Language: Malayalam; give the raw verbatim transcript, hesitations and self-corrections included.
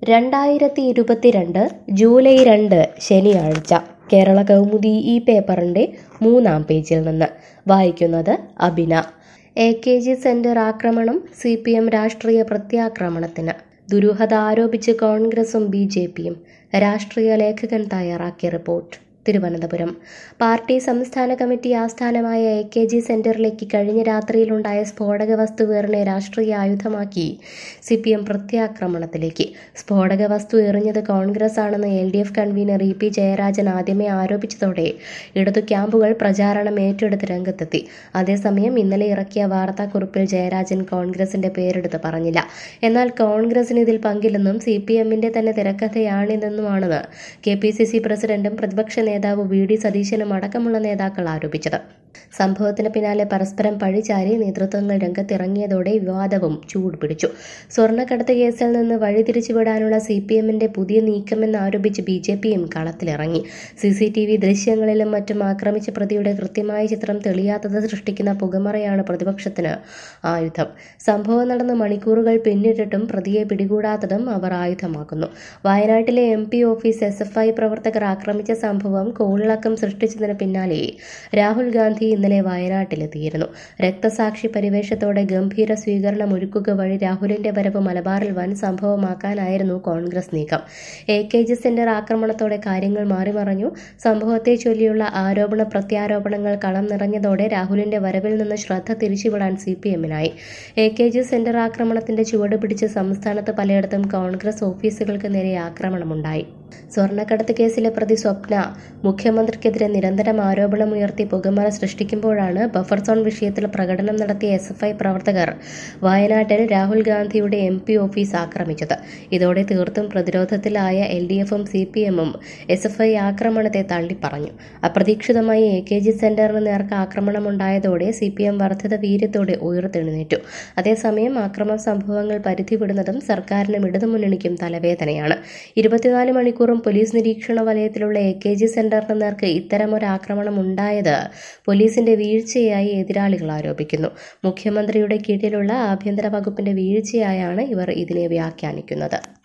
രണ്ടായിരത്തി ഇരുപത്തിരണ്ട് ജൂലൈ രണ്ട് ശനിയാഴ്ച കേരള കൗമുദി ഈ പേപ്പറിൻ്റെ മൂന്നാം പേജിൽ നിന്ന് വായിക്കുന്നത് Abina. A K G center ആക്രമണം, സി പി എം രാഷ്ട്രീയ പ്രത്യാക്രമണത്തിന് ദുരൂഹത ആരോപിച്ച് കോൺഗ്രസും ബി ജെ പിയും. രാഷ്ട്രീയ ലേഖകൻ തയ്യാറാക്കിയ റിപ്പോർട്ട്. തിരുവനന്തപുരം. പാർട്ടി സംസ്ഥാന കമ്മിറ്റി ആസ്ഥാനമായ എ കെ ജി സെന്ററിലേക്ക് കഴിഞ്ഞ രാത്രിയിലുണ്ടായ സ്ഫോടക വസ്തു എറിനെ രാഷ്ട്രീയ ആയുധമാക്കി സി പി എം പ്രത്യാക്രമണത്തിലേക്ക്. സ്ഫോടക വസ്തു എറിഞ്ഞത് കോൺഗ്രസ് ആണെന്ന് L D F convener E P Jayarajan ആദ്യമേ ആരോപിച്ചതോടെ ഇടതു ക്യാമ്പുകൾ പ്രചാരണം ഏറ്റെടുത്ത് രംഗത്തെത്തി. അതേസമയം ഇന്നലെ ഇറക്കിയ വാർത്താക്കുറിപ്പിൽ ജയരാജൻ കോൺഗ്രസിന്റെ പേരെടുത്ത് പറഞ്ഞില്ല. എന്നാൽ കോൺഗ്രസിന് ഇതിൽ പങ്കില്ലെന്നും സി പി എമ്മിന്റെ തന്നെ തിരക്കഥയാണിതെന്നുമാണ് കെ പി സി സി പ്രസിഡന്റും പ്രതിപക്ഷ നേതാവ് വി ഡി സതീശനും അടക്കമുള്ള നേതാക്കൾ ആരോപിച്ചത്. സംഭവത്തിന് പിന്നാലെ പരസ്പരം പഴിചാരി നേതൃത്വങ്ങൾ രംഗത്തിറങ്ങിയതോടെ വിവാദവും ചൂടുപിടിച്ചു. സ്വർണ്ണക്കടത്ത് കേസിൽ നിന്ന് വഴിതിരിച്ചുവിടാനുള്ള സി പി എമ്മിന്റെ പുതിയ നീക്കമെന്നാരോപിച്ച് ബി ജെ പിയും കളത്തിലിറങ്ങി. സി സി ടി വി ദൃശ്യങ്ങളിലും മറ്റും ആക്രമിച്ച പ്രതിയുടെ കൃത്യമായ ചിത്രം തെളിയാത്തത് സൃഷ്ടിക്കുന്ന പുകമറയാണ് പ്രതിപക്ഷത്തിന് ആയുധം. സംഭവം നടന്ന് മണിക്കൂറുകൾ പിന്നിട്ടിട്ടും പ്രതിയെ പിടികൂടാത്തതും അവർ ആയുധമാക്കുന്നു. വയനാട്ടിലെ M P office S F I പ്രവർത്തകർ ആക്രമിച്ച സംഭവം കോളിളക്കം സൃഷ്ടിച്ചതിന് പിന്നാലെ രാഹുൽ ഗാന്ധി ഇന്നലെ വയനാട്ടിലെത്തിയിരുന്നു. രക്തസാക്ഷി പരിവേഷത്തോടെ ഗംഭീര സ്വീകരണം ഒരുക്കുക വഴി രാഹുലിന്റെ വരവ് മലബാറിൽ വൻ സംഭവമാക്കാനായിരുന്നു കോൺഗ്രസ് നീക്കം. എ കെ ജി സെന്റർ ആക്രമണത്തോടെ കാര്യങ്ങൾ മാറിമറിഞ്ഞു. സംഭവത്തെ ചൊല്ലിയുള്ള ആരോപണ പ്രത്യാരോപണങ്ങൾ കളം നിറഞ്ഞതോടെ രാഹുലിന്റെ വരവിൽ നിന്ന് ശ്രദ്ധ തിരിച്ചുവിടാൻ സി പി എമ്മിനായി. എ കെ ജി സെന്റർ ആക്രമണത്തിന്റെ ചുവട് പിടിച്ച് സംസ്ഥാനത്ത് പലയിടത്തും കോൺഗ്രസ് ഓഫീസുകൾക്ക് നേരെ ആക്രമണമുണ്ടായി. സ്വർണ്ണക്കടത്ത് കേസിലെ പ്രതി സ്വപ്ന മുഖ്യമന്ത്രിക്കെതിരെ നിരന്തരം ആരോപണമുയർത്തി പുകമറ സൃഷ്ടിക്കുമ്പോഴാണ് ബഫർ സോൺ വിഷയത്തിൽ പ്രകടനം നടത്തിയ എസ് എഫ് ഐ പ്രവർത്തകർ വയനാട്ടിൽ രാഹുൽ ഗാന്ധിയുടെ എം പി ഓഫീസ് ആക്രമിച്ചത്. ഇതോടെ തീർത്തും പ്രതിരോധത്തിലായ എൽ ഡി എഫും സി പി എമ്മും എസ് എഫ് ഐ ആക്രമണത്തെ തള്ളിപ്പറഞ്ഞു. അപ്രതീക്ഷിതമായി എ കെ ജി സെന്ററിന് നേർക്ക് ആക്രമണമുണ്ടായതോടെ സി പി എം വർദ്ധിത വീര്യത്തോടെ ഉയർത്തെഴുന്നേറ്റു. അതേസമയം ആക്രമണ സംഭവങ്ങൾ പരിധി വിടുന്നതും സർക്കാരിനും ഇടതുമുന്നണിക്കും തലവേദനയാണ്. ഇരുപത്തിനാല് മണിക്കൂറും പോലീസ് നിരീക്ഷണ വലയത്തിലുള്ള എ കെ ജി സെന്ററിന് നേർക്ക് ഇത്തരമൊരാക്രമണം ഉണ്ടായത് പോലീസിന്റെ വീഴ്ചയായി എതിരാളികൾ ആരോപിക്കുന്നു. മുഖ്യമന്ത്രിയുടെ കീഴിലുള്ള ആഭ്യന്തര വകുപ്പിന്റെ വീഴ്ചയായാണ് ഇവർ ഇതിനെ വ്യാഖ്യാനിക്കുന്നത്.